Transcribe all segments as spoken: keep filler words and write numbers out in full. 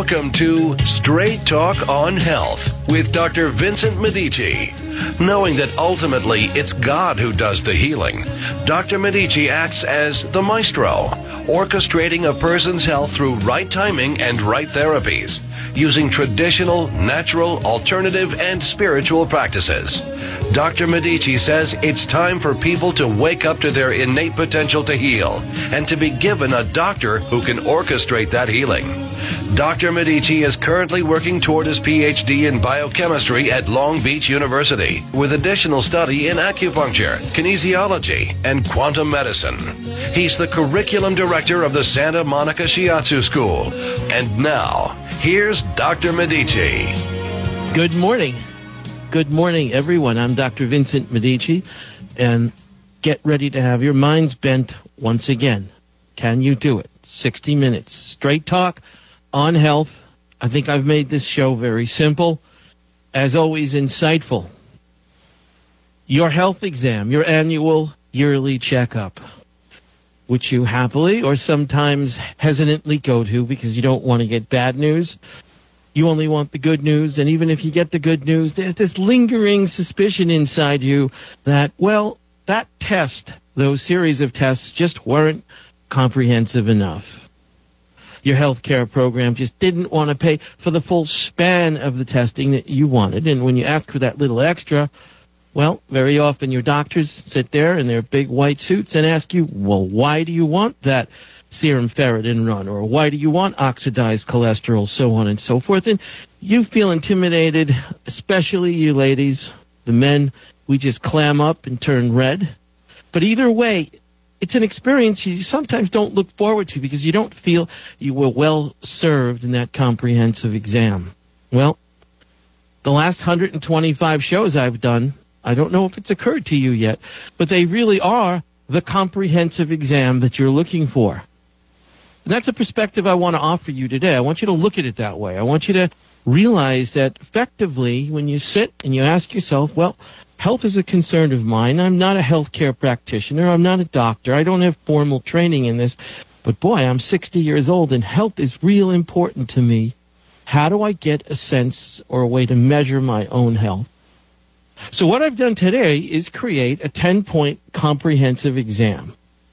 Welcome to Straight Talk on Health with Doctor Vincent Medici. Knowing that ultimately it's God who does the healing, Doctor Medici acts as the maestro, orchestrating a person's health through right timing and right therapies, using traditional, natural, alternative, and spiritual practices. Doctor Medici says it's time for people to wake up to their innate potential to heal and to be given a doctor who can orchestrate that healing. Doctor Medici is currently working toward his P H D in biochemistry at Long Beach University, with additional study in acupuncture, kinesiology, and quantum medicine. He's the curriculum director of the Santa Monica Shiatsu School. And now, here's Doctor Medici. Good morning. Good morning, everyone. I'm Doctor Vincent Medici, and get ready to have your minds bent once again. Can you do it? sixty minutes. Straight talk on health. I think I've made this show very simple. As always, insightful. Your health exam, your annual yearly checkup, which you happily or sometimes hesitantly go to because you don't want to get bad news. You only want the good news, and even if you get the good news, there's this lingering suspicion inside you that, well, that test, those series of tests just weren't comprehensive enough. Your health care program just didn't want to pay for the full span of the testing that you wanted, and when you ask for that little extra, well, very often your doctors sit there in their big white suits and ask you, well, why do you want that serum ferritin run, or why do you want oxidized cholesterol, so on and so forth. And you feel intimidated, especially you ladies. The men, we just clam up and turn red. But either way, it's an experience you sometimes don't look forward to because you don't feel you were well served in that comprehensive exam. Well, the last one hundred twenty-five shows I've done, I don't know if it's occurred to you yet, but they really are the comprehensive exam that you're looking for. And that's a perspective I want to offer you today. I want you to look at it that way. I want you to realize that effectively when you sit and you ask yourself, well, health is a concern of mine. I'm not a healthcare practitioner. I'm not a doctor. I don't have formal training in this. But boy, I'm sixty years old and health is real important to me. How do I get a sense or a way to measure my own health? So what I've done today is create a ten-point comprehensive exam.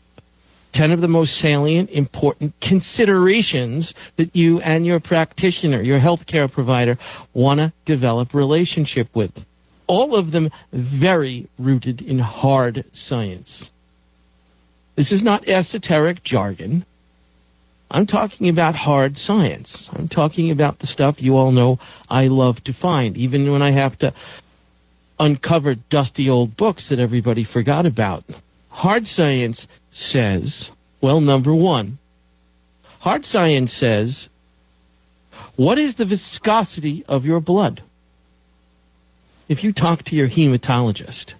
ten of the most salient, important considerations that you and your practitioner, your healthcare provider, want to develop relationship with. All of them very rooted in hard science. This is not esoteric jargon. I'm talking about hard science. I'm talking about the stuff you all know I love to find, even when I have to uncover dusty old books that everybody forgot about. Hard science says, well, number one, hard science says, what is the viscosity of your blood? If you talk to your hematologist,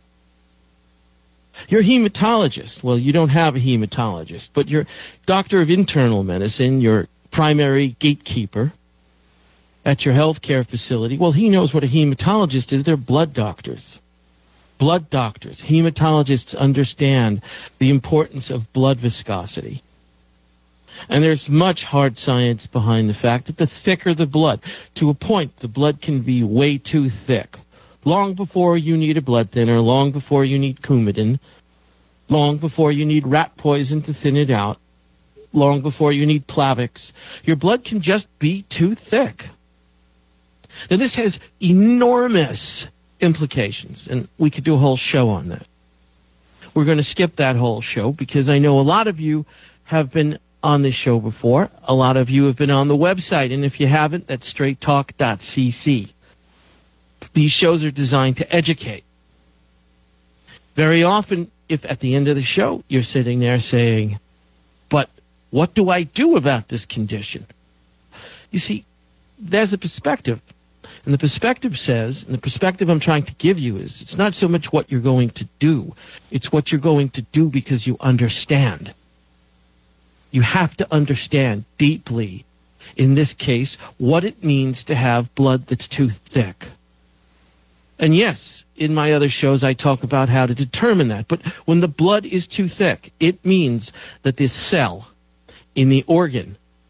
your hematologist, well, you don't have a hematologist, but your doctor of internal medicine, your primary gatekeeper at your healthcare facility, well, he knows what a hematologist is. They're blood doctors. Blood doctors, hematologists understand the importance of blood viscosity. And there's much hard science behind the fact that the thicker the blood, to a point, the blood can be way too thick. Long before you need a blood thinner, long before you need Coumadin, long before you need rat poison to thin it out, long before you need Plavix, your blood can just be too thick. Now, this has enormous implications, and we could do a whole show on that. We're going to skip that whole show because I know a lot of you have been on this show before. A lot of you have been on the website, and if you haven't, that's straight talk dot c c. These shows are designed to educate. Very often, if at the end of the show you're sitting there saying, but what do I do about this condition? You see, there's a perspective. And the perspective says, and the perspective I'm trying to give you is, it's not so much what you're going to do. It's what you're going to do because you understand. You have to understand deeply, in this case, what it means to have blood that's too thick. And yes, in my other shows I talk about how to determine that. But when the blood is too thick, it means that this cell in the organ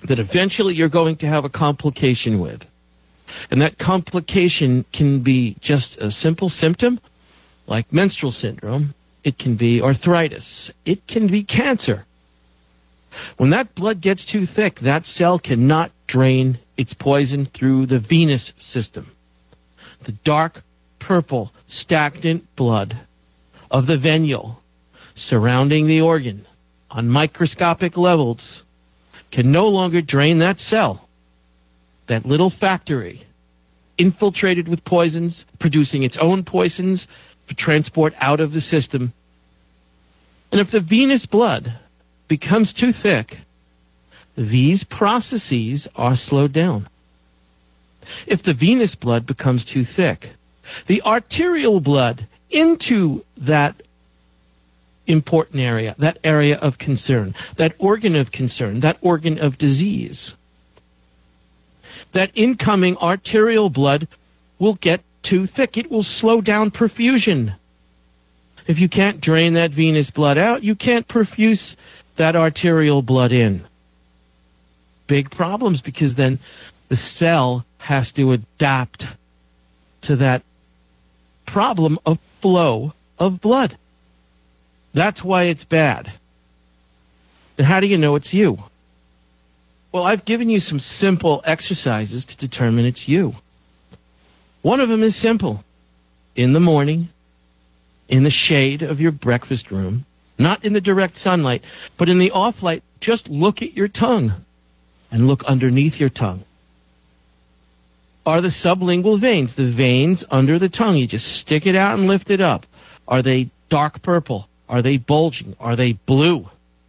that eventually you're going to have a complication with. And that complication can be just a simple symptom, like menstrual syndrome. It can be arthritis. It can be cancer. When that blood gets too thick, that cell cannot drain its poison through the venous system. The dark, purple, stagnant blood of the venule surrounding the organ on microscopic levels can no longer drain that cell, that little factory, infiltrated with poisons, producing its own poisons for transport out of the system. And if the venous blood becomes too thick, these processes are slowed down. If the venous blood becomes too thick, the arterial blood into that important area, that area of concern, that organ of concern, that organ of disease, that incoming arterial blood will get too thick. It will slow down perfusion. If you can't drain that venous blood out, you can't perfuse that arterial blood in. Big problems, because then the cell has to adapt to that problem of flow of blood. That's why it's bad. And how do you know it's you? Well, I've given you some simple exercises to determine it's you. One of them is simple. In the morning, in the shade of your breakfast room, not in the direct sunlight, but in the off light, just look at your tongue and look underneath your tongue. Are the sublingual veins, the veins under the tongue, you just stick it out and lift it up, are they dark purple? Are they bulging? Are they blue?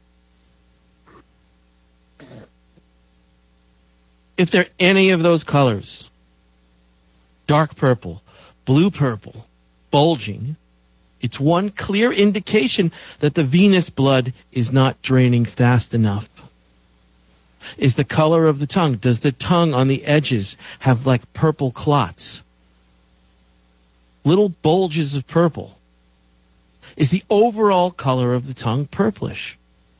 If they're any of those colors, dark purple, blue purple, bulging, it's one clear indication that the venous blood is not draining fast enough. Is the color of the tongue, does the tongue on the edges have like purple clots? Little bulges of purple. Is the overall color of the tongue purplish?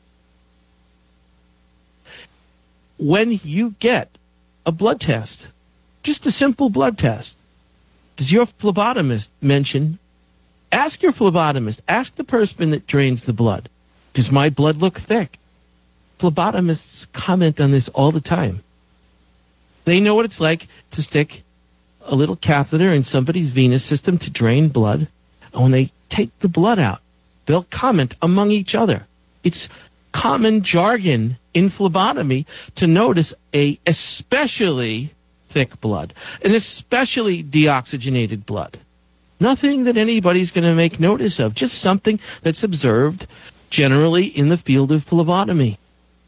When you get a blood test, just a simple blood test, does your phlebotomist mention, ask your phlebotomist, ask the person that drains the blood, does my blood look thick? Phlebotomists comment on this all the time. They know what it's like to stick a little catheter in somebody's venous system to drain blood. And when they take the blood out, they'll comment among each other. It's common jargon in phlebotomy to notice a especially thick blood, an especially deoxygenated blood. Nothing that anybody's going to make notice of, just something that's observed generally in the field of phlebotomy.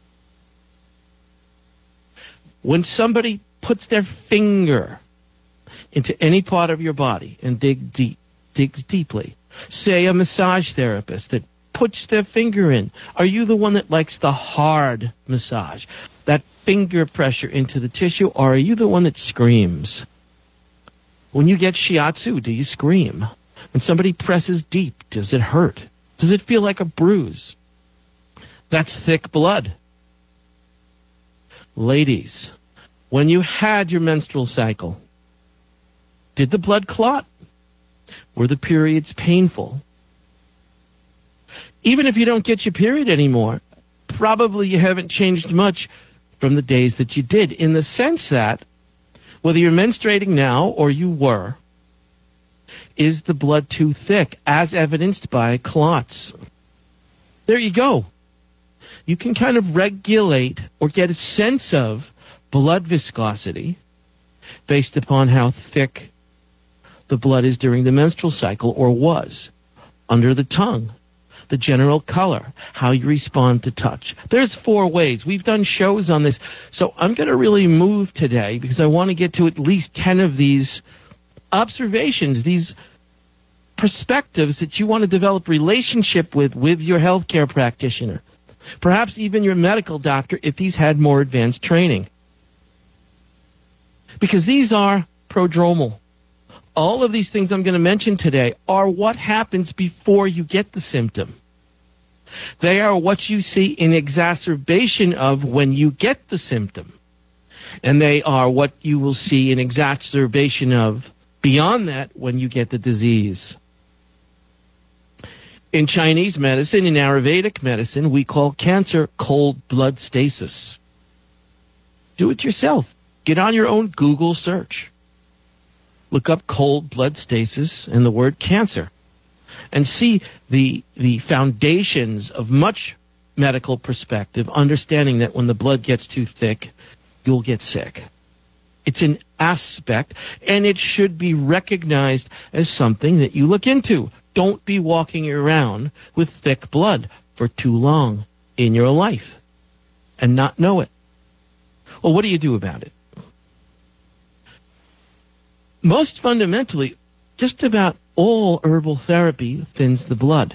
When somebody puts their finger into any part of your body and dig deep, digs deeply, say a massage therapist that puts their finger in, are you the one that likes the hard massage, that finger pressure into the tissue, or are you the one that screams? When you get shiatsu, do you scream? When somebody presses deep, does it hurt? Does it feel like a bruise? That's thick blood. Ladies, when you had your menstrual cycle, did the blood clot? Were the periods painful? Even if you don't get your period anymore, probably you haven't changed much from the days that you did, in the sense that whether you're menstruating now or you were, is the blood too thick, as evidenced by clots? There you go. You can kind of regulate or get a sense of blood viscosity based upon how thick the blood is during the menstrual cycle, or was, under the tongue, the general color, how you respond to touch. There's four ways. We've done shows on this, so I'm going to really move today because I want to get to at least ten of these observations, these perspectives that you want to develop relationship with, with your healthcare practitioner, perhaps even your medical doctor if he's had more advanced training. Because these are prodromal. All of these things I'm going to mention today are what happens before you get the symptom. They are what you see in exacerbation of when you get the symptom. And they are what you will see in exacerbation of beyond that when you get the disease. In Chinese medicine, in Ayurvedic medicine, we call cancer cold blood stasis. Do it yourself. Get on your own Google search. Look up cold blood stasis and the word cancer. And see the the foundations of much medical perspective, understanding that when the blood gets too thick, you'll get sick. It's an aspect, and it should be recognized as something that you look into. Don't be walking around with thick blood for too long in your life and not know it. Well, what do you do about it? Most fundamentally, just about all herbal therapy thins the blood.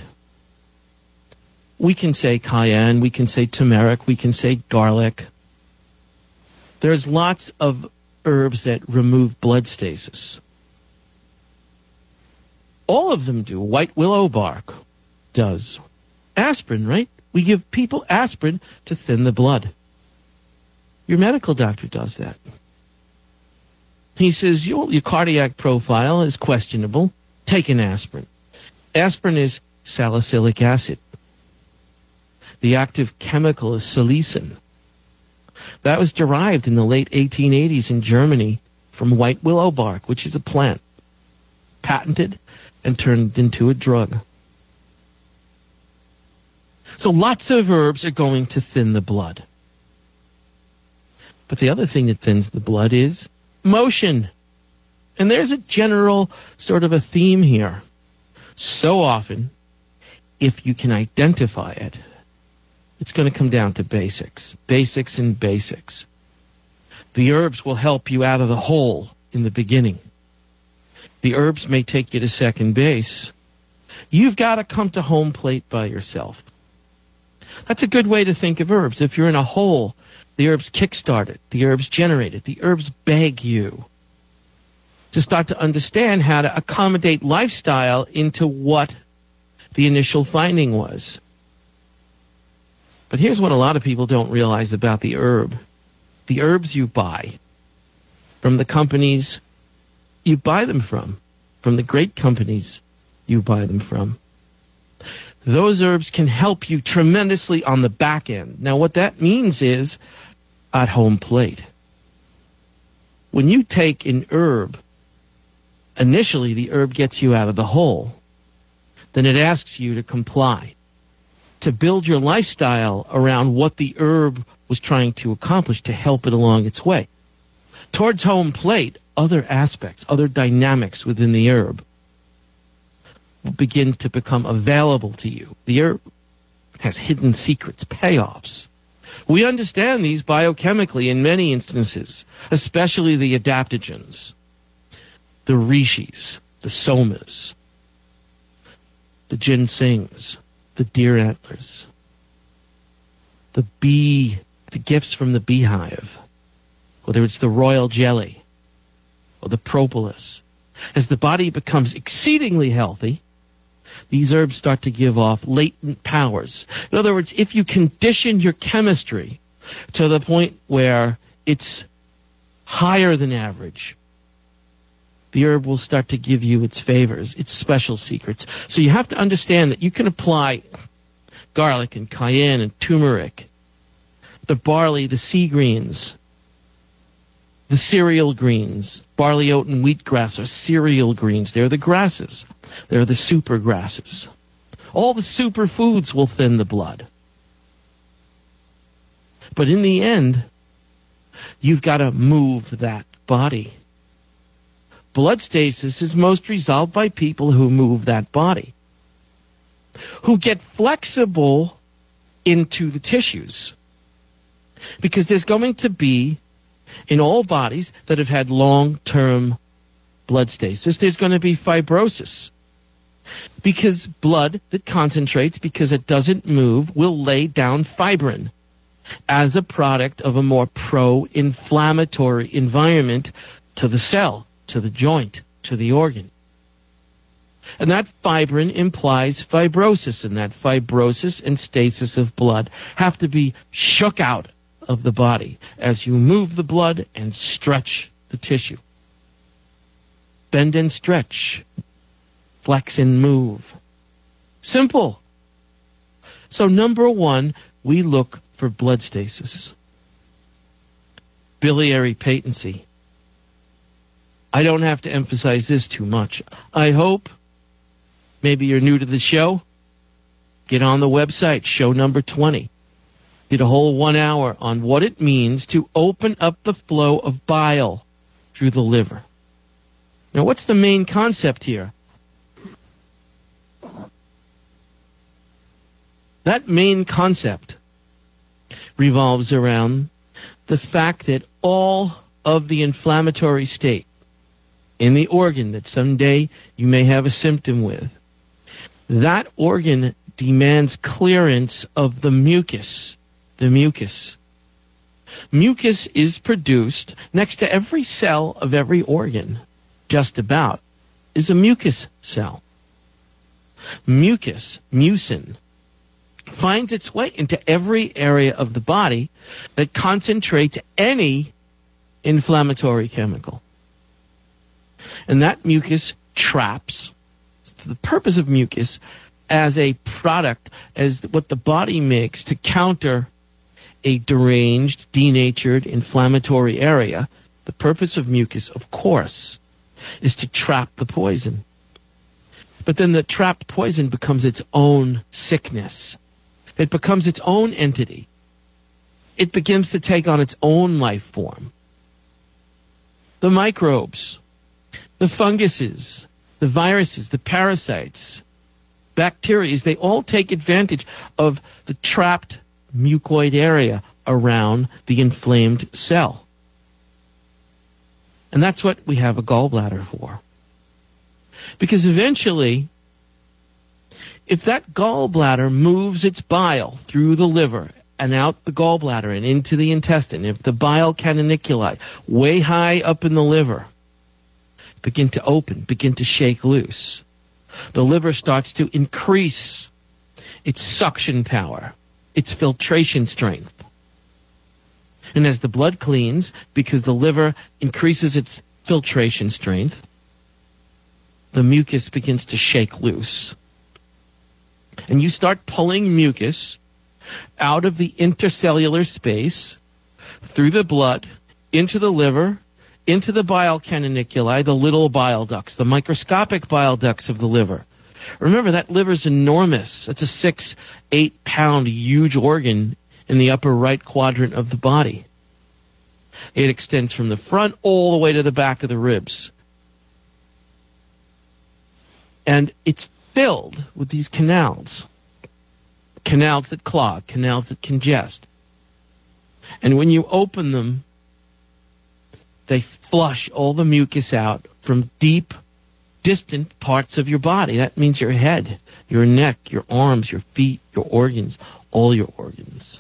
We can say cayenne, we can say turmeric, we can say garlic. There's lots of herbs that remove blood stasis. All of them do. White willow bark does. Aspirin, right? We give people aspirin to thin the blood. Your medical doctor does that. He says, your, your cardiac profile is questionable. Take an aspirin. Aspirin is salicylic acid. The active chemical is salicin. That was derived in the late eighteen eighties in Germany from white willow bark, which is a plant, patented and turned into a drug. So lots of herbs are going to thin the blood. But the other thing that thins the blood is motion. And there's a general sort of a theme here. So often, if you can identify it, it's going to come down to basics. Basics and basics. The herbs will help you out of the hole in the beginning. The herbs may take you to second base. You've got to come to home plate by yourself. That's a good way to think of herbs. If you're in a hole, the herbs kickstart it. The herbs generate it. The herbs beg you to start to understand how to accommodate lifestyle into what the initial finding was. But here's what a lot of people don't realize about the herb. The herbs you buy from the companies you buy them from, from the great companies you buy them from, those herbs can help you tremendously on the back end. Now, what that means is at home plate. When you take an herb, initially the herb gets you out of the hole. Then it asks you to comply, to build your lifestyle around what the herb was trying to accomplish to help it along its way. Towards home plate, other aspects, other dynamics within the herb will begin to become available to you. The herb has hidden secrets, payoffs. We understand these biochemically in many instances, especially the adaptogens, the rishis, the somas, the ginsengs, the deer antlers, the bee, the gifts from the beehive, whether it's the royal jelly or the propolis. As the body becomes exceedingly healthy, these herbs start to give off latent powers. In other words, if you condition your chemistry to the point where it's higher than average, the herb will start to give you its favors, its special secrets. So you have to understand that you can apply garlic and cayenne and turmeric, the barley, the sea greens, the cereal greens. Barley, oat, and wheatgrass are cereal greens. They're the grasses. They're the super grasses. All the superfoods will thin the blood. But in the end, you've got to move that body. Blood stasis is most resolved by people who move that body, who get flexible into the tissues. Because there's going to be, in all bodies that have had long-term blood stasis, there's going to be fibrosis. Because blood that concentrates, because it doesn't move, will lay down fibrin as a product of a more pro-inflammatory environment to the cell, to the joint, to the organ. And that fibrin implies fibrosis, and that fibrosis and stasis of blood have to be shook out of the body as you move the blood and stretch the tissue. Bend and stretch. Flex and move. Simple. So number one, we look for blood stasis. Biliary patency. I don't have to emphasize this too much. I hope, maybe you're new to the show, get on the website, show number twenty. Did a whole one hour on what it means to open up the flow of bile through the liver. Now, what's the main concept here? That main concept revolves around the fact that all of the inflammatory state in the organ that someday you may have a symptom with, that organ demands clearance of the mucus. The mucus. Mucus is produced next to every cell of every organ, just about, is a mucus cell. Mucus, mucin, finds its way into every area of the body that concentrates any inflammatory chemical. And that mucus traps, the purpose of mucus as a product, as what the body makes to counter a deranged, denatured, inflammatory area. The purpose of mucus, of course, is to trap the poison. But then the trapped poison becomes its own sickness. It becomes its own entity. It begins to take on its own life form. The microbes, the funguses, the viruses, the parasites, bacteria, they all take advantage of the trapped mucoid area around the inflamed cell. And that's what we have a gallbladder for. Because eventually, if that gallbladder moves its bile through the liver and out the gallbladder and into the intestine, if the bile canoniculi way high up in the liver begin to open, begin to shake loose, the liver starts to increase its suction power, its filtration strength. And as the blood cleans, because the liver increases its filtration strength, the mucus begins to shake loose. And you start pulling mucus out of the intercellular space, through the blood, into the liver, into the bile canoniculi, the little bile ducts, the microscopic bile ducts of the liver. Remember, that liver's enormous. It's a six, eight pound huge organ in the upper right quadrant of the body. It extends from the front all the way to the back of the ribs. And it's filled with these canals. Canals that clog, canals that congest. And when you open them, they flush all the mucus out from deep, distant parts of your body. That means your head, your neck, your arms, your feet, your organs, all your organs.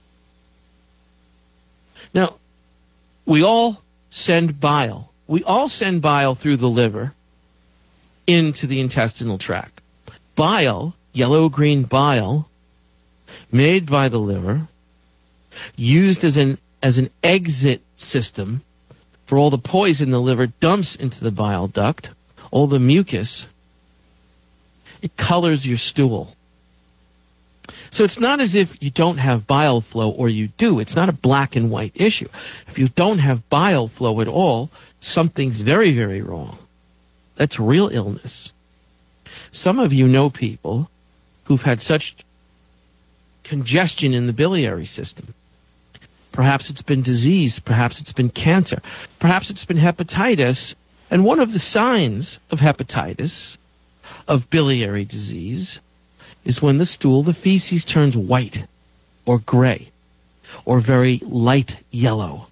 Now, we all send bile. We all send bile through the liver into the intestinal tract. Bile, yellow-green bile, made by the liver, used as an as an exit system for all the poison the liver dumps into the bile duct, all the mucus. It colors your stool. So it's not as if you don't have bile flow, or you do. It's not a black and white issue. If you don't have bile flow at all, something's very, very wrong. That's real illness. Some of you know people who've had such congestion in the biliary system. Perhaps it's been disease. Perhaps it's been cancer. Perhaps it's been hepatitis. And one of the signs of hepatitis, of biliary disease, is when the stool, the feces, turns white or gray or very light yellow.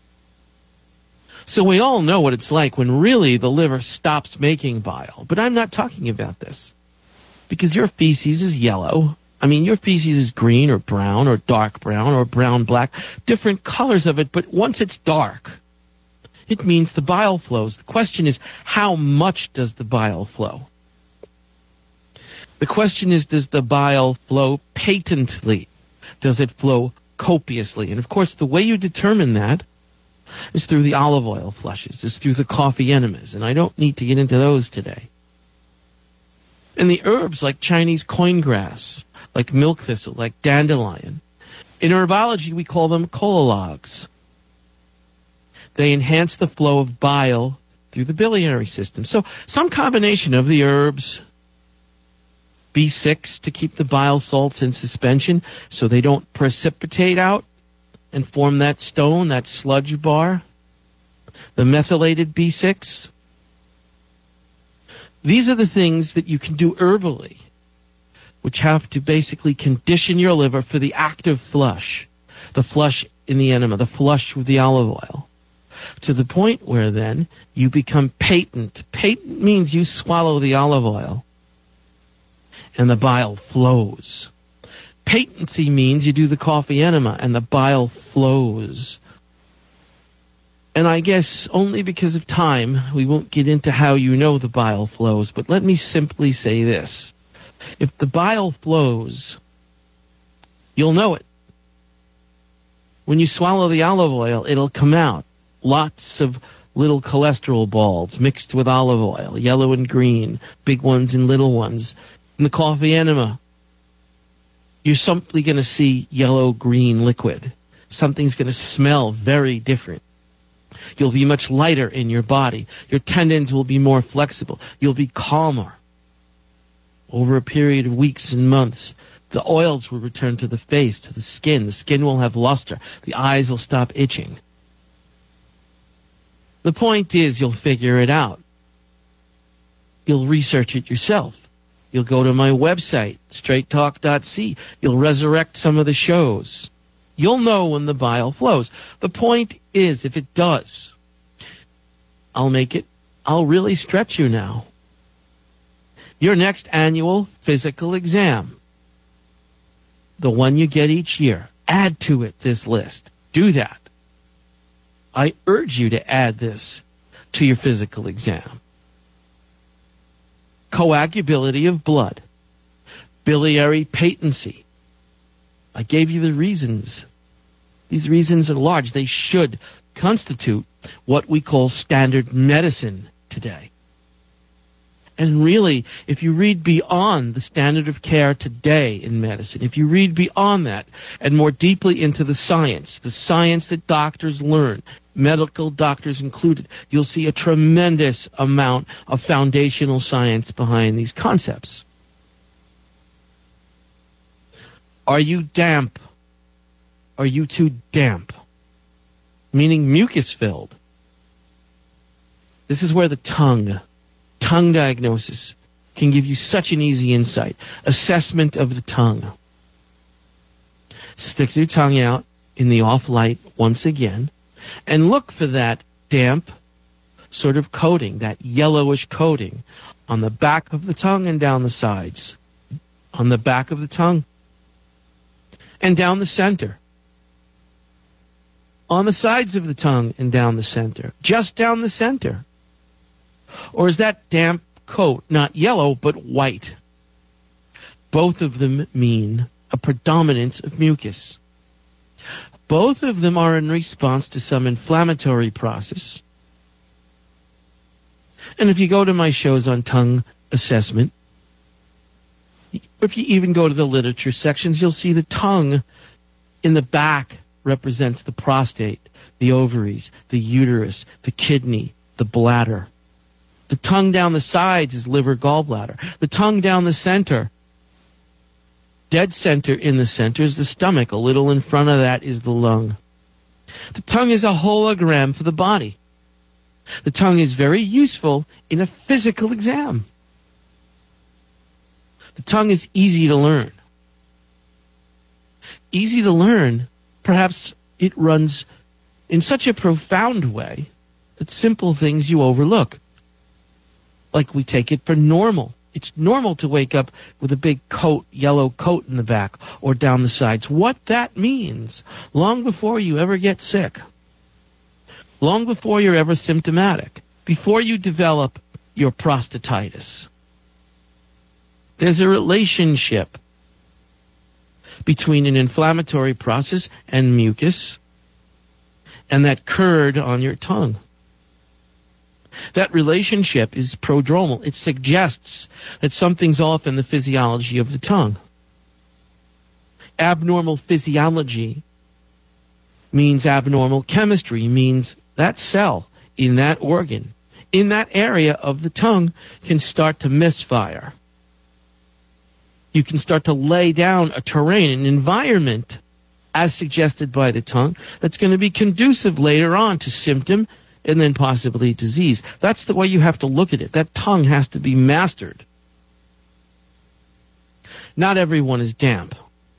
So we all know what it's like when really the liver stops making bile. But I'm not talking about this, because your feces is yellow. I mean, your feces is green or brown or dark brown or brown black, different colors of it. But once it's dark, it means the bile flows. The question is, how much does the bile flow? The question is, does the bile flow patently? Does it flow copiously? And of course, the way you determine that is through the olive oil flushes, is through the coffee enemas, and I don't need to get into those today. And the herbs like Chinese coin grass, like milk thistle, like dandelion. In herbology, we call them colologs. They enhance the flow of bile through the biliary system. So some combination of the herbs, B six to keep the bile salts in suspension so they don't precipitate out and form that stone, that sludge bar, the methylated B six. These are the things that you can do herbally, which have to basically condition your liver for the active flush, the flush in the enema, the flush with the olive oil, to the point where then you become patent. Patent means you swallow the olive oil and the bile flows. Patency means you do the coffee enema and the bile flows. And I guess only because of time, we won't get into how you know the bile flows, but let me simply say this. If the bile flows, you'll know it. When you swallow the olive oil, it'll come out. Lots of little cholesterol balls mixed with olive oil, yellow and green, big ones and little ones. In the coffee enema, you're simply going to see yellow-green liquid. Something's going to smell very different. You'll be much lighter in your body. Your tendons will be more flexible. You'll be calmer. Over a period of weeks and months, the oils will return to the face, to the skin. The skin will have luster. The eyes will stop itching. The point is, you'll figure it out. You'll research it yourself. You'll go to my website, straight talk dot c. You'll resurrect some of the shows. You'll know when the bile flows. The point is, if it does, I'll make it, I'll really stretch you now. Your next annual physical exam, the one you get each year, add to it this list. Do that. I urge you to add this to your physical exam. Coagulability of blood, biliary patency. I gave you the reasons. These reasons are large. They should constitute what we call standard medicine today. And really, if you read beyond the standard of care today in medicine, if you read beyond that and more deeply into the science, the science that doctors learn, medical doctors included, you'll see a tremendous amount of foundational science behind these concepts. Are you damp? Are you too damp? Meaning mucus-filled. This is where the tongue, tongue diagnosis, can give you such an easy insight. Assessment of the tongue. Stick your tongue out in the off light once again, and look for that damp sort of coating, that yellowish coating on the back of the tongue and down the sides. On the back of the tongue and down the center. On the sides of the tongue and down the center. Just down the center. Or is that damp coat not yellow but white? Both of them mean a predominance of mucus. Both of them are in response to some inflammatory process. And if you go to my shows on tongue assessment, if you even go to the literature sections, you'll see the tongue in the back represents the prostate, the ovaries, the uterus, the kidney, the bladder. The tongue down the sides is liver, gallbladder. The tongue down the center, dead center in the center, is the stomach. A little in front of that is the lung. The tongue is a hologram for the body. The tongue is very useful in a physical exam. The tongue is easy to learn. Easy to learn, perhaps it runs in such a profound way that simple things you overlook. Like we take it for normal. It's normal to wake up with a big coat, yellow coat in the back or down the sides. What that means, long before you ever get sick, long before you're ever symptomatic, before you develop your prostatitis. There's a relationship between an inflammatory process and mucus and that curd on your tongue. That relationship is prodromal. It suggests that something's off in the physiology of the tongue. Abnormal physiology means abnormal chemistry, means that cell in that organ, in that area of the tongue, can start to misfire. You can start to lay down a terrain, an environment, as suggested by the tongue, that's going to be conducive later on to symptom and then possibly disease. That's the way you have to look at it. That tongue has to be mastered. Not everyone is damp.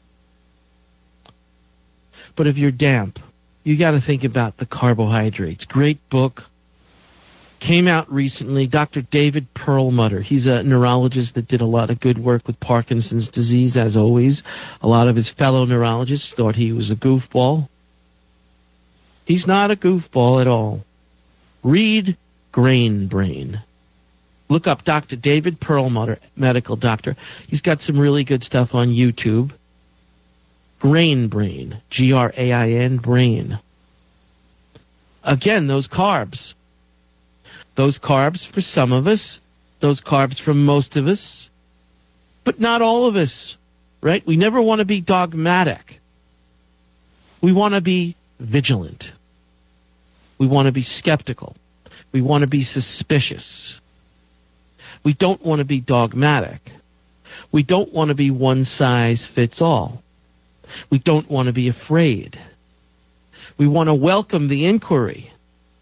But if you're damp, you got to think about the carbohydrates. Great book. Came out recently, Doctor David Perlmutter. He's a neurologist that did a lot of good work with Parkinson's disease, as always. A lot of his fellow neurologists thought he was a goofball. He's not a goofball at all. Read Grain Brain. Look up Doctor David Perlmutter, medical doctor. He's got some really good stuff on YouTube. Grain Brain, G R A I N, brain. Again, those carbs. Those carbs for some of us, those carbs for most of us, but not all of us, right? We never want to be dogmatic. We want to be vigilant. We want to be skeptical. We want to be suspicious. We don't want to be dogmatic. We don't want to be one size fits all. We don't want to be afraid. We want to welcome the inquiry.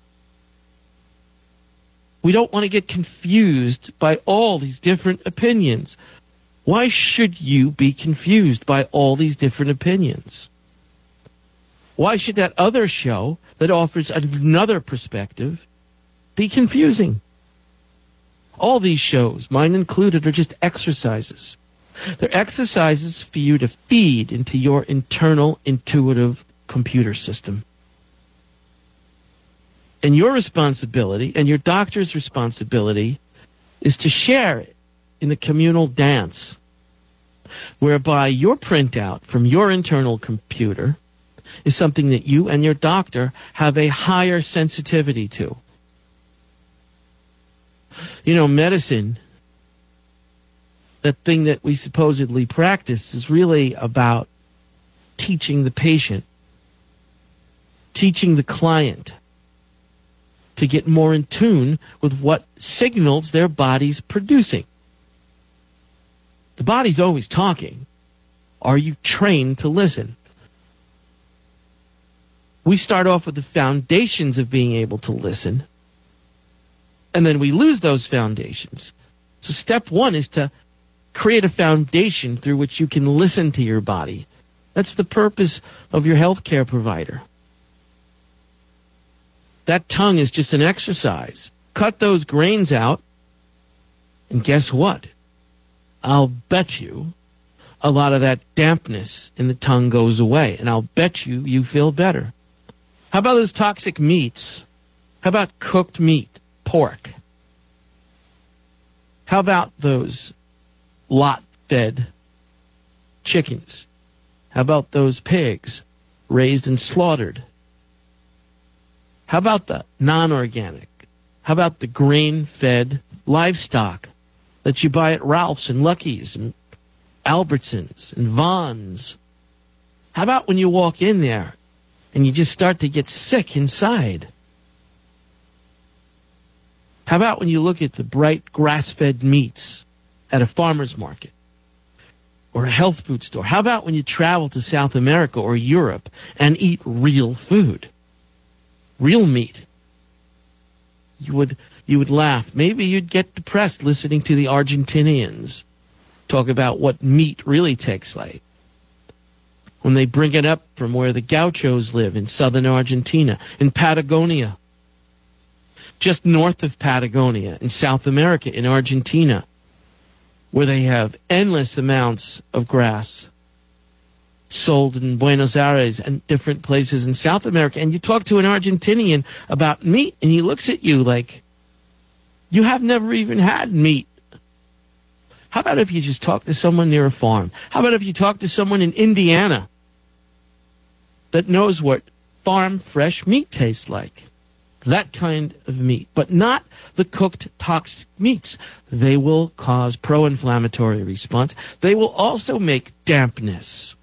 We don't want to get confused by all these different opinions. Why should you be confused by all these different opinions? Why should that other show that offers another perspective be confusing? All these shows, mine included, are just exercises. They're exercises for you to feed into your internal intuitive computer system. And your responsibility and your doctor's responsibility is to share it in the communal dance, whereby your printout from your internal computer is something that you and your doctor have a higher sensitivity to. You know, medicine, that thing that we supposedly practice, is really about teaching the patient, teaching the client to get more in tune with what signals their body's producing. The body's always talking. Are you trained to listen? We start off with the foundations of being able to listen, and then we lose those foundations. So step one is to create a foundation through which you can listen to your body. That's the purpose of your healthcare provider. That tongue is just an exercise. Cut those grains out, and guess what? I'll bet you a lot of that dampness in the tongue goes away, and I'll bet you you feel better. How about those toxic meats? How about cooked meat, pork? How about those lot-fed chickens? How about those pigs raised and slaughtered? How about the non-organic? How about the grain-fed livestock that you buy at Ralph's and Lucky's and Albertsons and Vons? How about when you walk in there and you just start to get sick inside? How about when you look at the bright grass-fed meats at a farmer's market or a health food store? How about when you travel to South America or Europe and eat real food? Real meat. You would you would laugh. Maybe you'd get depressed listening to the Argentinians talk about what meat really tastes like when they bring it up from where the gauchos live in southern Argentina, in Patagonia, just north of Patagonia, in South America, in Argentina, where they have endless amounts of grass sold in Buenos Aires and different places in South America. And you talk to an Argentinian about meat, and he looks at you like, you have never even had meat. How about if you just talk to someone near a farm? How about if you talk to someone in Indiana that knows what farm fresh meat tastes like? That kind of meat, but not the cooked toxic meats. They will cause pro-inflammatory response. They will also make dampness.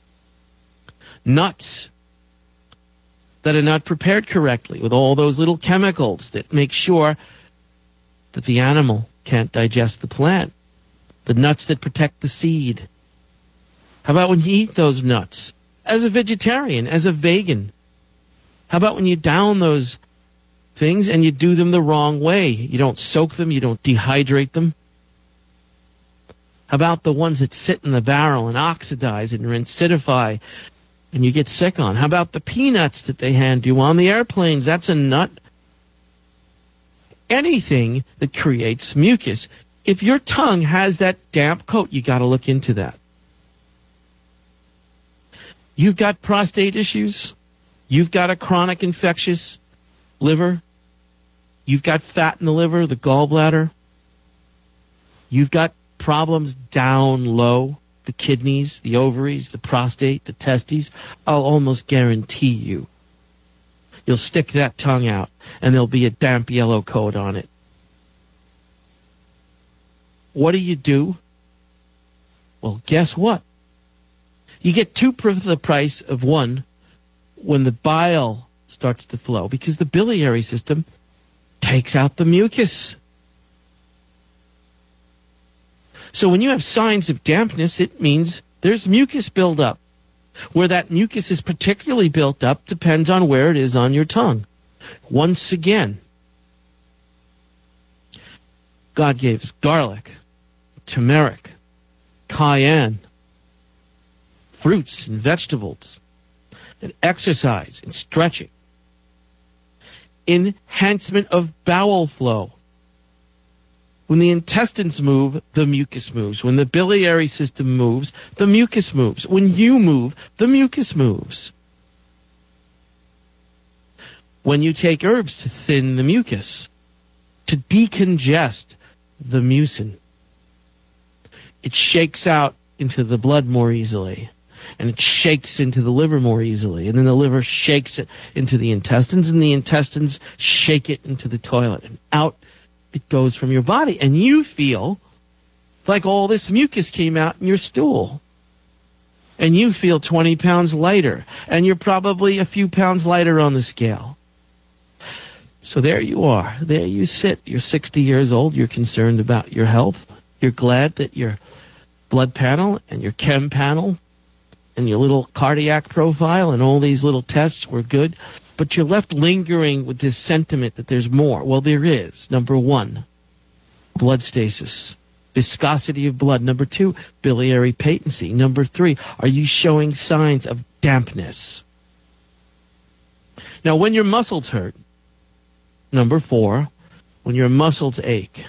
Nuts that are not prepared correctly with all those little chemicals that make sure that the animal can't digest the plant. The nuts that protect the seed. How about when you eat those nuts as a vegetarian, as a vegan? How about when you down those things and you do them the wrong way? You don't soak them, you don't dehydrate them. How about the ones that sit in the barrel and oxidize and acidify and you get sick on? How about the peanuts that they hand you on the airplanes? That's a nut. Anything that creates mucus. If your tongue has that damp coat, you got to look into that. You've got prostate issues. You've got a chronic infectious liver. You've got fat in the liver, the gallbladder. You've got problems down low, the kidneys, the ovaries, the prostate, the testes. I'll almost guarantee you, you'll stick that tongue out and there'll be a damp yellow coat on it. What do you do? Well, guess what? You get two for the price of one when the bile starts to flow, because the biliary system takes out the mucus. So when you have signs of dampness, it means there's mucus buildup. Where that mucus is particularly built up depends on where it is on your tongue. Once again, God gave us garlic, turmeric, cayenne, fruits and vegetables, and exercise and stretching. Enhancement of bowel flow. When the intestines move, the mucus moves. When the biliary system moves, the mucus moves. When you move, the mucus moves. When you take herbs to thin the mucus, to decongest the mucin, it shakes out into the blood more easily. And it shakes into the liver more easily. And then the liver shakes it into the intestines, and the intestines shake it into the toilet. And out it goes from your body. And you feel like all this mucus came out in your stool. And you feel twenty pounds lighter. And you're probably a few pounds lighter on the scale. So there you are. There you sit. You're sixty years old. You're concerned about your health. You're glad that your blood panel and your chem panel and your little cardiac profile and all these little tests were good, but you're left lingering with this sentiment that there's more. Well, there is. Number one, blood stasis, viscosity of blood. Number two, biliary patency. Number three, are you showing signs of dampness? Now, when your muscles hurt, number four, when your muscles ache,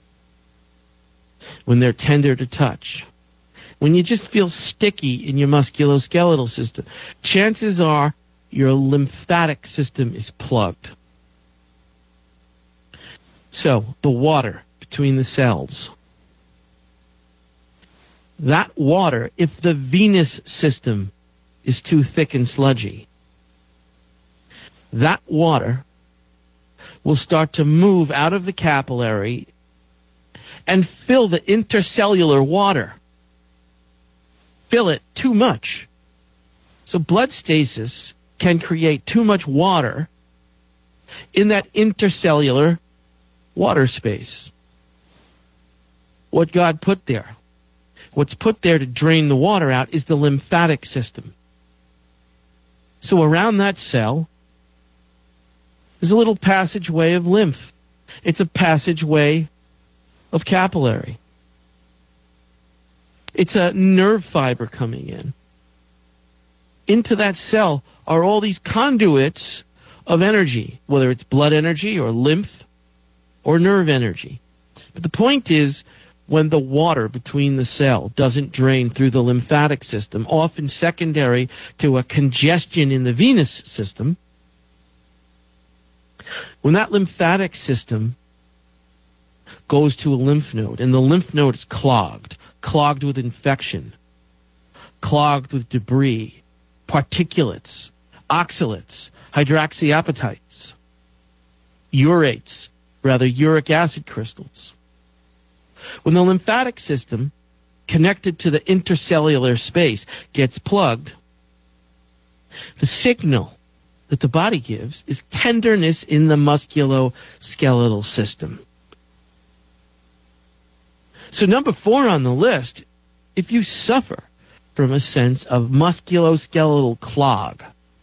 when they're tender to touch, when you just feel sticky in your musculoskeletal system, chances are your lymphatic system is plugged. So, the water between the cells. That water, if the venous system is too thick and sludgy, that water will start to move out of the capillary and fill the intercellular water. Fill it too much. So blood stasis can create too much water in that intercellular water space. What God put there, what's put there to drain the water out is the lymphatic system. So around that cell is a little passageway of lymph. It's a passageway of capillary. It's a nerve fiber coming in. Into that cell are all these conduits of energy, whether it's blood energy or lymph or nerve energy. But the point is, when the water between the cell doesn't drain through the lymphatic system, often secondary to a congestion in the venous system, when that lymphatic system goes to a lymph node, and the lymph node is clogged, clogged with infection, clogged with debris, particulates, oxalates, hydroxyapatites, urates, rather uric acid crystals. When the lymphatic system connected to the intercellular space gets plugged, the signal that the body gives is tenderness in the musculoskeletal system. So number four on the list, if you suffer from a sense of musculoskeletal clog,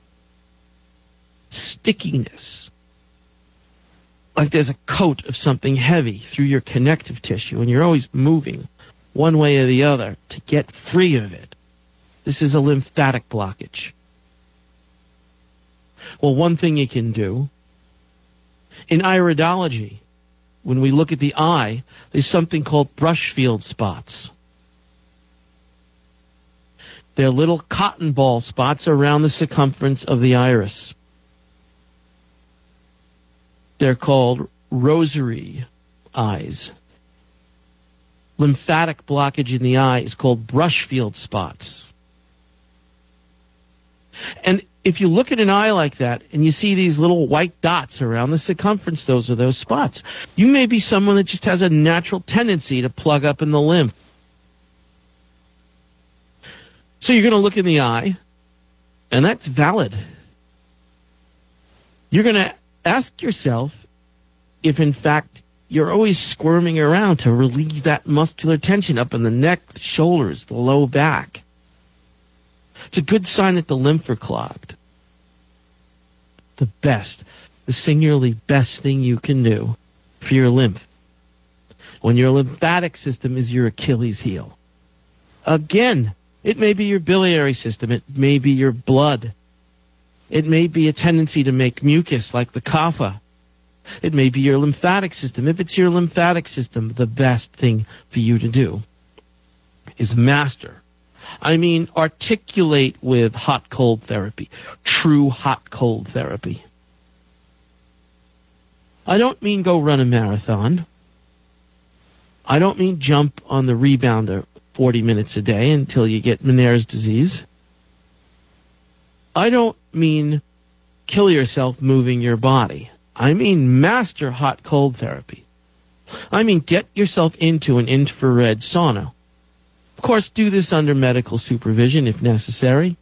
stickiness, like there's a coat of something heavy through your connective tissue and you're always moving one way or the other to get free of it, this is a lymphatic blockage. Well, one thing you can do, in iridology, when we look at the eye, there's something called brush field spots. They're little cotton ball spots around the circumference of the iris. They're called rosary eyes. Lymphatic blockage in the eye is called brush field spots. And if you look at an eye like that and you see these little white dots around the circumference, those are those spots. You may be someone that just has a natural tendency to plug up in the lymph. So you're going to look in the eye, and that's valid. You're going to ask yourself if, in fact, you're always squirming around to relieve that muscular tension up in the neck, the shoulders, the low back. It's a good sign that the lymph are clogged. The best, the singularly best thing you can do for your lymph, when your lymphatic system is your Achilles heel. Again, it may be your biliary system. It may be your blood. It may be a tendency to make mucus like the kapha. It may be your lymphatic system. If it's your lymphatic system, the best thing for you to do is master. I mean, articulate with hot-cold therapy, true hot-cold therapy. I don't mean go run a marathon. I don't mean jump on the rebounder forty minutes a day until you get Meniere's disease. I don't mean kill yourself moving your body. I mean master hot-cold therapy. I mean get yourself into an infrared sauna. Of course, do this under medical supervision if necessary.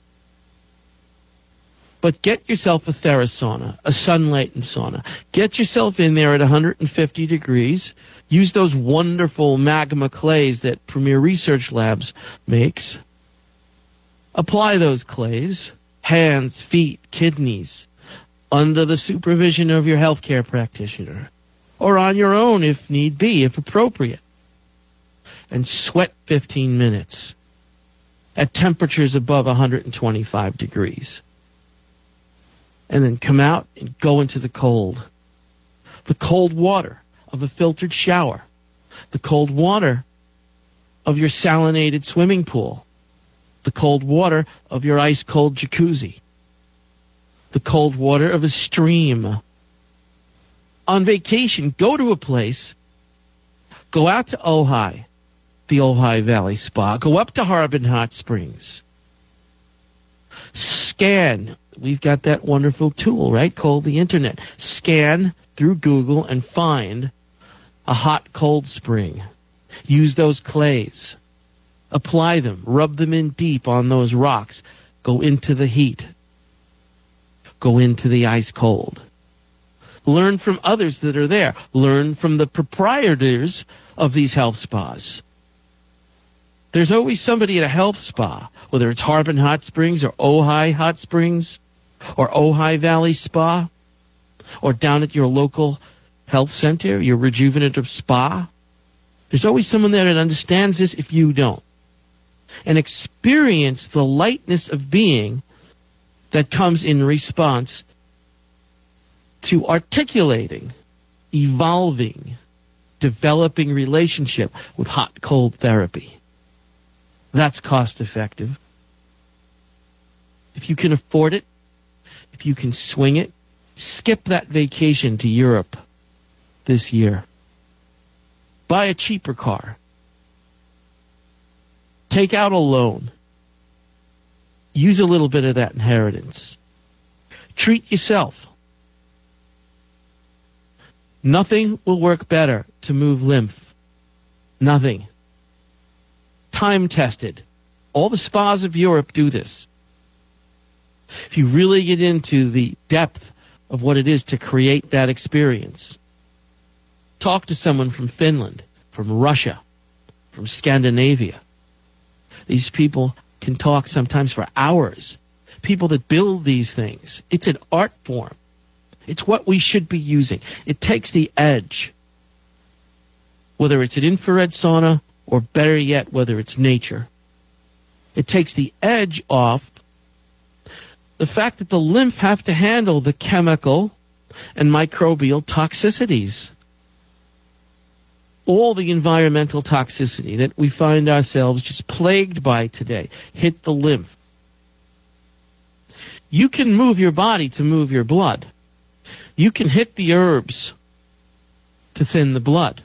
But get yourself a Therasauna, a sunlightened sauna. Get yourself in there at one hundred fifty degrees. Use those wonderful magma clays that Premier Research Labs makes. Apply those clays, hands, feet, kidneys, under the supervision of your healthcare practitioner, or on your own if need be, if appropriate. And sweat fifteen minutes at temperatures above one hundred twenty-five degrees. And then come out and go into the cold. The cold water of a filtered shower. The cold water of your salinated swimming pool. The cold water of your ice-cold jacuzzi. The cold water of a stream. On vacation, go to a place. Go out to Ojai, the Ojai Valley Spa. Go up to Harbin Hot Springs. Scan. We've got that wonderful tool, right, called the Internet. Scan through Google and find a hot, cold spring. Use those clays. Apply them. Rub them in deep on those rocks. Go into the heat. Go into the ice cold. Learn from others that are there. Learn from the proprietors of these health spas. There's always somebody at a health spa, whether it's Harbin Hot Springs or Ojai Hot Springs or Ojai Valley Spa or down at your local health center, your rejuvenative spa. There's always someone there that understands this if you don't. And experience the lightness of being that comes in response to articulating, evolving, developing relationship with hot-cold therapy. That's cost-effective. If you can afford it, if you can swing it, skip that vacation to Europe this year. Buy a cheaper car. Take out a loan. Use a little bit of that inheritance. Treat yourself. Nothing will work better to move lymph. Nothing. Time tested. All the spas of Europe do this. If you really get into the depth of what it is to create that experience, talk to someone from Finland, from Russia, from Scandinavia. These people can talk sometimes for hours. People that build these things. It's an art form. It's what we should be using. It takes the edge. Whether it's an infrared sauna or better yet, whether it's nature. It takes the edge off the fact that the lymph have to handle the chemical and microbial toxicities. All the environmental toxicity that we find ourselves just plagued by today hit the lymph. You can move your body to move your blood. You can hit the herbs to thin the blood.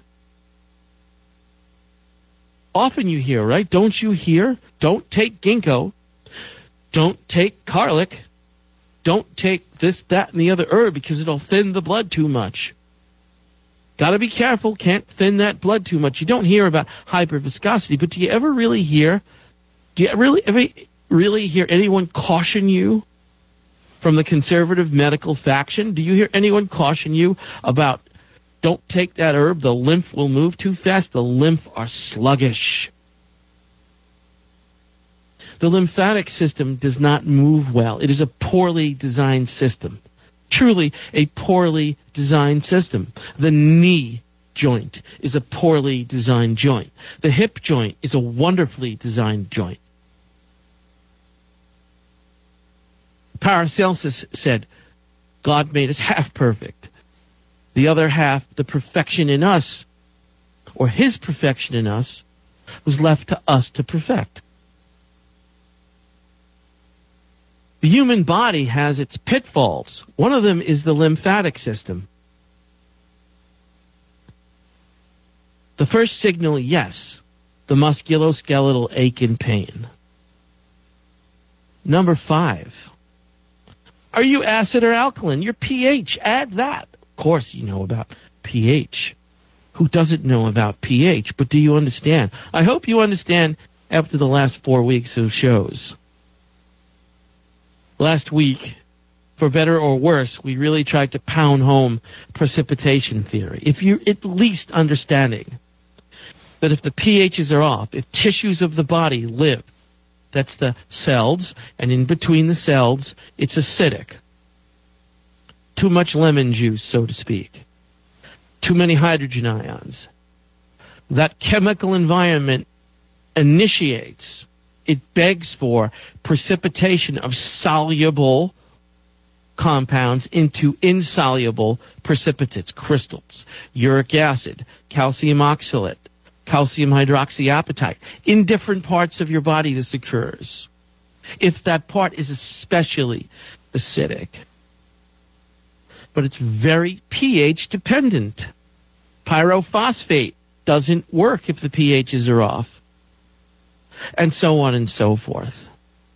Often you hear, right? Don't you hear? Don't take ginkgo. Don't take garlic. Don't take this, that, and the other herb because it'll thin the blood too much. Got to be careful. Can't thin that blood too much. You don't hear about hyperviscosity, but do you ever really hear, do you really ever really hear anyone caution you from the conservative medical faction? Do you hear anyone caution you about don't take that herb, the lymph will move too fast, the lymph are sluggish. The lymphatic system does not move well. It is a poorly designed system. Truly a poorly designed system. The knee joint is a poorly designed joint. The hip joint is a wonderfully designed joint. Paracelsus said, God made us half perfect. The other half, the perfection in us, or his perfection in us, was left to us to perfect. The human body has its pitfalls. One of them is the lymphatic system. The first signal, yes, the musculoskeletal ache and pain. Number five, are you acid or alkaline? Your pH, add that. Of course you know about pH. Who doesn't know about pH? But do you understand? I hope you understand after the last four weeks of shows. Last week, for better or worse, we really tried to pound home precipitation theory. If you're at least understanding that if the pHs are off, if tissues of the body live, that's the cells, and in between the cells, it's acidic. Too much lemon juice, so to speak. Too many hydrogen ions. That chemical environment initiates, it begs for precipitation of soluble compounds into insoluble precipitates, crystals, uric acid, calcium oxalate, calcium hydroxyapatite. In different parts of your body this occurs. If that part is especially acidic. But it's very pH dependent. Pyrophosphate doesn't work if the pHs are off. And so on and so forth.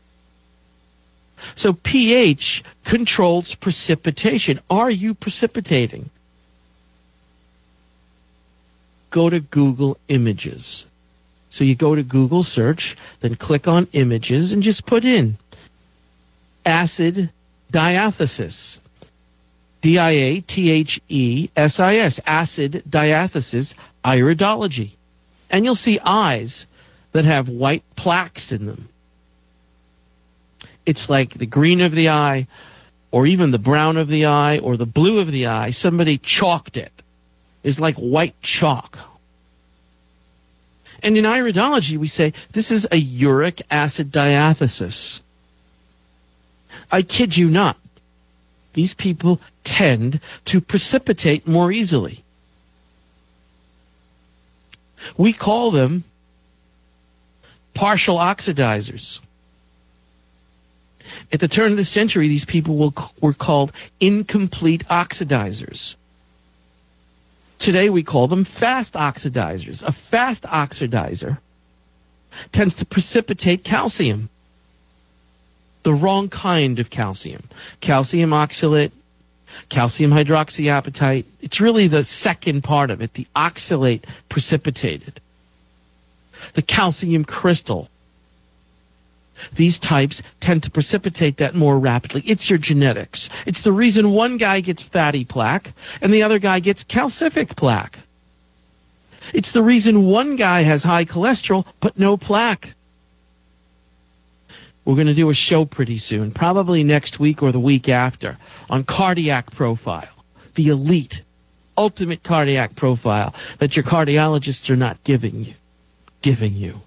So pH controls precipitation. Are you precipitating? Go to Google Images. So you go to Google search, then click on Images and just put in acid diathesis. D I A T H E S I S, acid diathesis iridology. And you'll see eyes that have white plaques in them. It's like the green of the eye, or even the brown of the eye, or the blue of the eye. Somebody chalked it. It's like white chalk. And in iridology, we say this is a uric acid diathesis. I kid you not. These people tend to precipitate more easily. We call them partial oxidizers. At the turn of the century, these people will, were called incomplete oxidizers. Today we call them fast oxidizers. A fast oxidizer tends to precipitate calcium, the wrong kind of calcium. Calcium oxalate, calcium hydroxyapatite. It's really the second part of it, the oxalate precipitated. The calcium crystal. These types tend to precipitate that more rapidly. It's your genetics. It's the reason one guy gets fatty plaque and the other guy gets calcific plaque. It's the reason one guy has high cholesterol but no plaque. We're going to do a show pretty soon, probably next week or the week after, on cardiac profile, the elite, ultimate cardiac profile that your cardiologists are not giving you, giving you,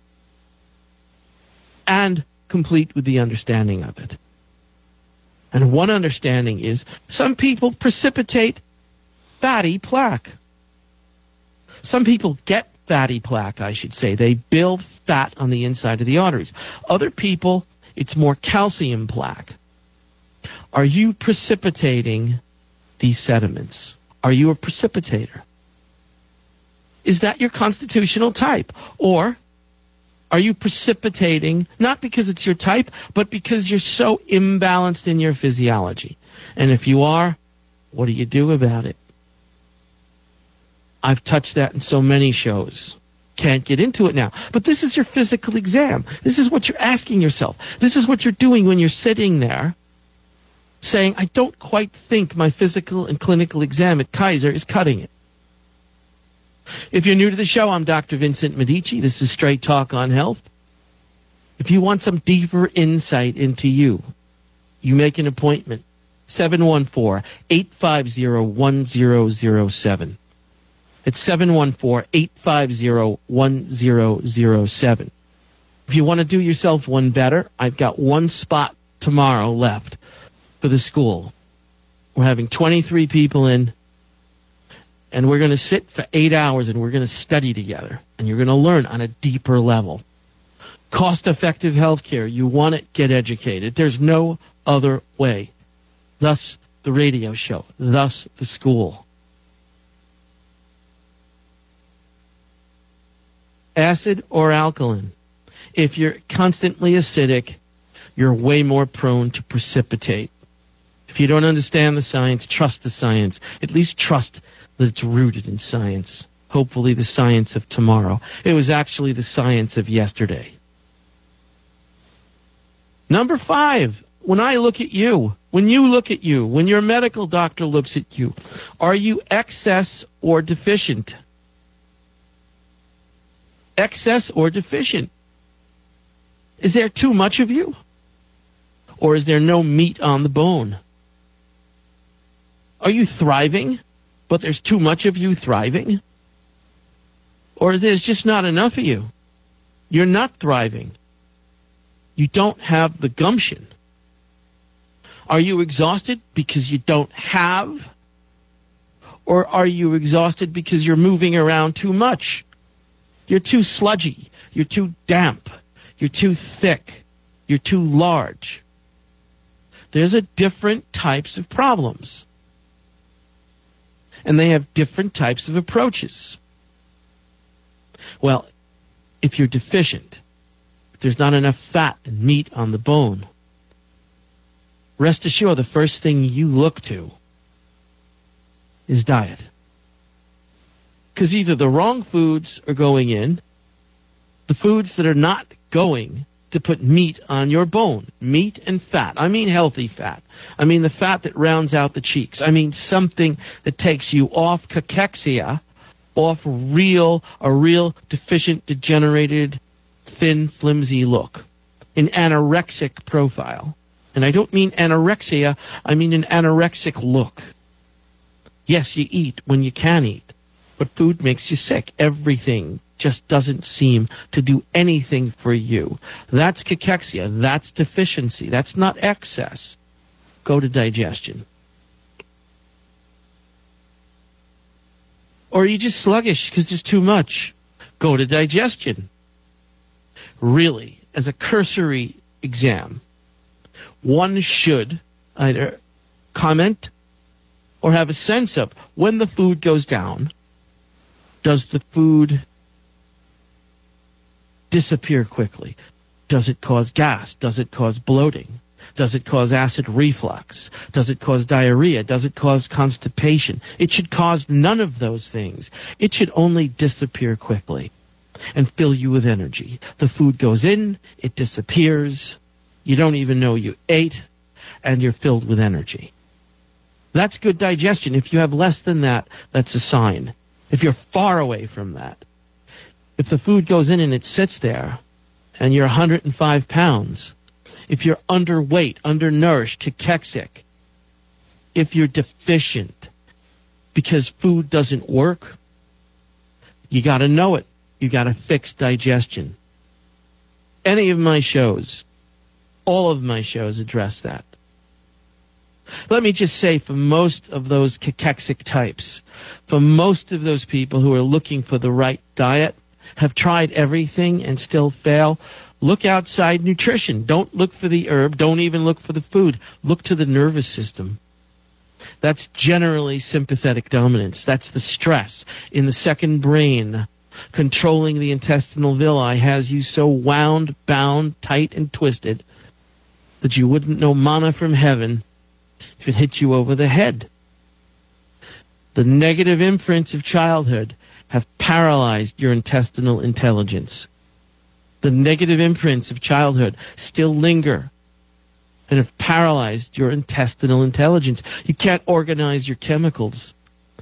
and complete with the understanding of it. And one understanding is some people precipitate fatty plaque. Some people get fatty plaque, I should say. They build fat on the inside of the arteries. Other people, it's more calcium plaque. Are you precipitating these sediments? Are you a precipitator? Is that your constitutional type? Or are you precipitating, not because it's your type, but because you're so imbalanced in your physiology? And if you are, what do you do about it? I've touched that in so many shows. Can't get into it now. But this is your physical exam. This is what you're asking yourself. This is what you're doing when you're sitting there saying, I don't quite think my physical and clinical exam at Kaiser is cutting it. If you're new to the show, I'm Doctor Vincent Medici. This is Straight Talk on Health. If you want some deeper insight into you, you make an appointment. seven one four, eight five zero, one zero zero seven. It's seven one four, eight five zero, one zero zero seven. If you want to do yourself one better, I've got one spot tomorrow left for the school. We're having twenty-three people in, and we're going to sit for eight hours and we're going to study together, and you're going to learn on a deeper level. Cost-effective health care. You want to get educated. There's no other way. Thus, the radio show. Thus, the school. Acid or alkaline. If you're constantly acidic, you're way more prone to precipitate. If you don't understand the science, trust the science. At least trust that it's rooted in science. Hopefully the science of tomorrow. It was actually the science of yesterday. Number five, when I look at you, when you look at you, when your medical doctor looks at you, are you excess or deficient? Excess or deficient? Is there too much of you? Or is there no meat on the bone? Are you thriving, but there's too much of you thriving? Or there's just not enough of you? You're not thriving. You don't have the gumption. Are you exhausted because you don't have? Or are you exhausted because you're moving around too much? You're too sludgy. You're too damp. You're too thick. You're too large. There's a different types of problems. And they have different types of approaches. Well, if you're deficient, if there's not enough fat and meat on the bone, rest assured the first thing you look to is diet. Because either the wrong foods are going in, the foods that are not going to put meat on your bone, meat and fat. I mean healthy fat. I mean the fat that rounds out the cheeks. I mean something that takes you off cachexia, off real, a real deficient, degenerated, thin, flimsy look. An anorexic profile. And I don't mean anorexia, I mean an anorexic look. Yes, you eat when you can eat. But food makes you sick. Everything just doesn't seem to do anything for you. That's cachexia. That's deficiency. That's not excess. Go to digestion. Or are you just sluggish because there's too much? Go to digestion. Really, as a cursory exam, one should either comment or have a sense of when the food goes down, Does the food disappear quickly? Does it cause gas? Does it cause bloating? Does it cause acid reflux? Does it cause diarrhea? Does it cause constipation? It should cause none of those things. It should only disappear quickly and fill you with energy. The food goes in, it disappears, you don't even know you ate, and you're filled with energy. That's good digestion. If you have less than that, that's a sign. If you're far away from that, if the food goes in and it sits there, and you're one hundred five pounds, if you're underweight, undernourished, cachexic, if you're deficient because food doesn't work, you got to know it. You got to fix digestion. Any of my shows, all of my shows address that. Let me just say, for most of those cachexic types, for most of those people who are looking for the right diet, have tried everything and still fail, look outside nutrition. Don't look for the herb. Don't even look for the food. Look to the nervous system. That's generally sympathetic dominance. That's the stress in the second brain controlling the intestinal villi has you so wound, bound, tight, and twisted that you wouldn't know manna from heaven if it hit you over the head. The negative imprints of childhood have paralyzed your intestinal intelligence. The negative imprints of childhood still linger and have paralyzed your intestinal intelligence. You can't organize your chemicals.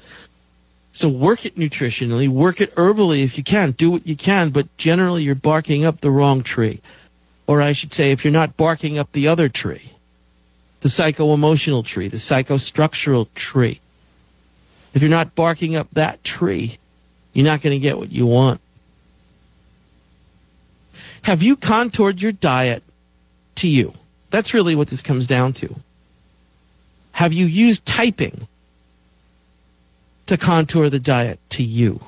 So work it nutritionally, work it herbally if you can. Do what you can, but generally you're barking up the wrong tree. Or I should say, if you're not barking up the other tree, the psycho-emotional tree, the psychostructural tree, if you're not barking up that tree, you're not going to get what you want. Have you contoured your diet to you? That's really what this comes down to. Have you used typing to contour the diet to you?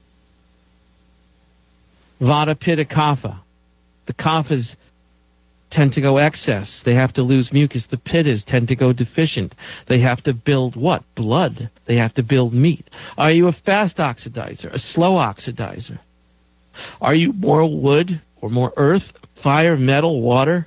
Vata, Pitta, Kapha. The Kaphas tend to go excess. They have to lose mucus. The Pittas tend to go deficient. They have to build what? Blood. They have to build meat. Are you a fast oxidizer, a slow oxidizer? Are you more wood or more earth, fire, metal, water?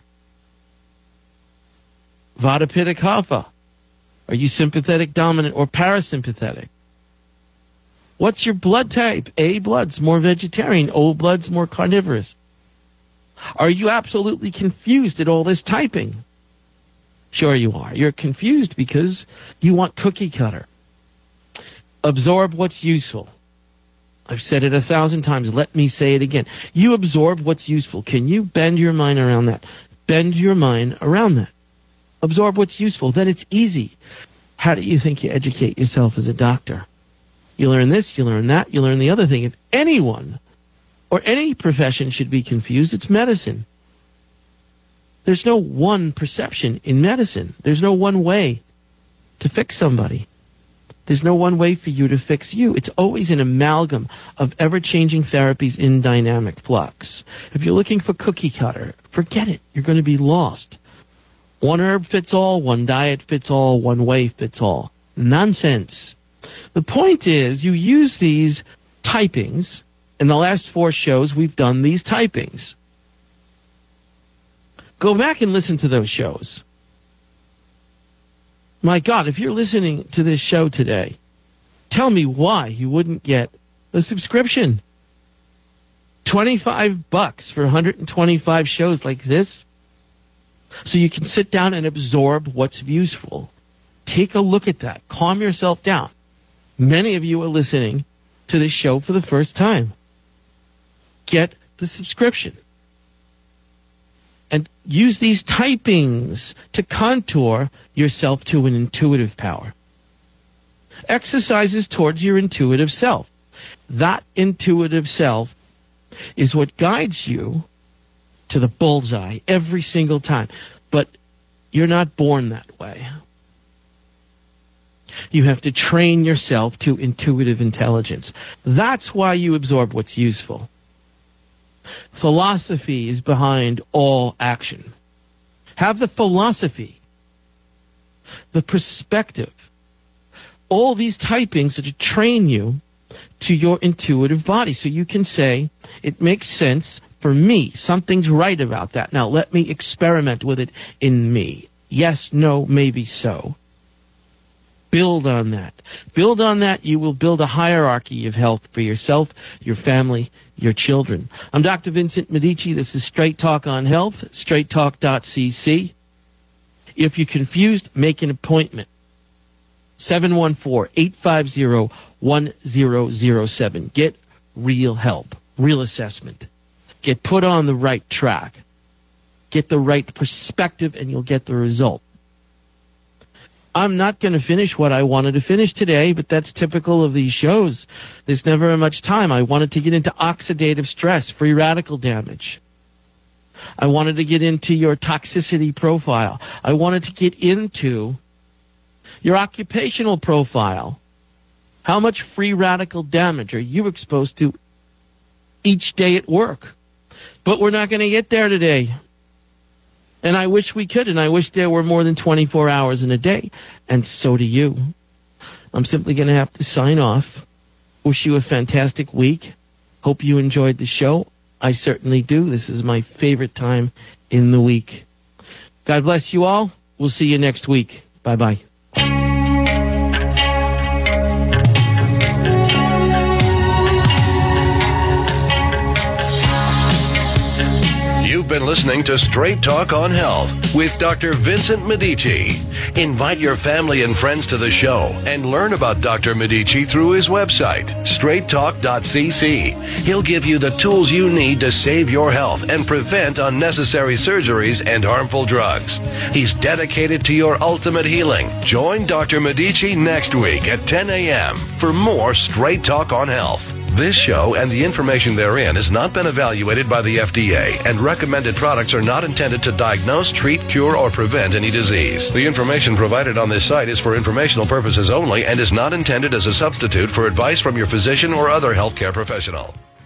Vata, Pitta, Kapha. Are you sympathetic dominant or parasympathetic? What's your blood type? A blood's more vegetarian. O blood's more carnivorous. Are you absolutely confused at all this typing? Sure you are. You're confused because you want cookie cutter. Absorb what's useful. I've said it a thousand times. Let me say it again. You absorb what's useful. Can you bend your mind around that? Bend your mind around that. Absorb what's useful. Then it's easy. How do you think you educate yourself as a doctor? You learn this, you learn that, you learn the other thing. If anyone or any profession should be confused, it's medicine. There's no one perception in medicine. There's no one way to fix somebody. There's no one way for you to fix you. It's always an amalgam of ever-changing therapies in dynamic flux. If you're looking for cookie cutter, forget it. You're going to be lost. One herb fits all, one diet fits all, one way fits all. Nonsense. The point is, you use these typings. In the last four shows, we've done these typings. Go back and listen to those shows. My God, if you're listening to this show today, tell me why you wouldn't get a subscription. twenty-five bucks for one hundred twenty-five shows like this, so you can sit down and absorb what's useful. Take a look at that. Calm yourself down. Many of you are listening to this show for the first time. Get the subscription. And use these typings to contour yourself to an intuitive power. Exercises towards your intuitive self. That intuitive self is what guides you to the bullseye every single time. But you're not born that way. You have to train yourself to intuitive intelligence. That's why you absorb what's useful. Philosophy is behind all action. Have the philosophy, the perspective, all these typings that to train you to your intuitive body. So you can say, it makes sense for me. Something's right about that. Now let me experiment with it in me. Yes, no, maybe so. Build on that. Build on that. You will build a hierarchy of health for yourself, your family, your children. I'm Doctor Vincent Medici. This is Straight Talk on Health, straight talk dot c c. If you're confused, make an appointment. seven one four, eight five zero, one zero zero seven. Get real help, real assessment. Get put on the right track. Get the right perspective, and you'll get the result. I'm not going to finish what I wanted to finish today, but that's typical of these shows. There's never much time. I wanted to get into oxidative stress, free radical damage. I wanted to get into your toxicity profile. I wanted to get into your occupational profile. How much free radical damage are you exposed to each day at work? But we're not going to get there today. And I wish we could, and I wish there were more than twenty-four hours in a day. And so do you. I'm simply going to have to sign off. Wish you a fantastic week. Hope you enjoyed the show. I certainly do. This is my favorite time in the week. God bless you all. We'll see you next week. Bye-bye. You've been listening to Straight Talk on Health with Doctor Vincent Medici. Invite your family and friends to the show and learn about Doctor Medici through his website, straight talk dot c c. He'll give you the tools you need to save your health and prevent unnecessary surgeries and harmful drugs. He's dedicated to your ultimate healing. Join Doctor Medici next week at ten a.m. for more Straight Talk on Health. This show and the information therein has not been evaluated by the F D A, and recommended products are not intended to diagnose, treat, cure, or prevent any disease. The information provided on this site is for informational purposes only and is not intended as a substitute for advice from your physician or other healthcare professional.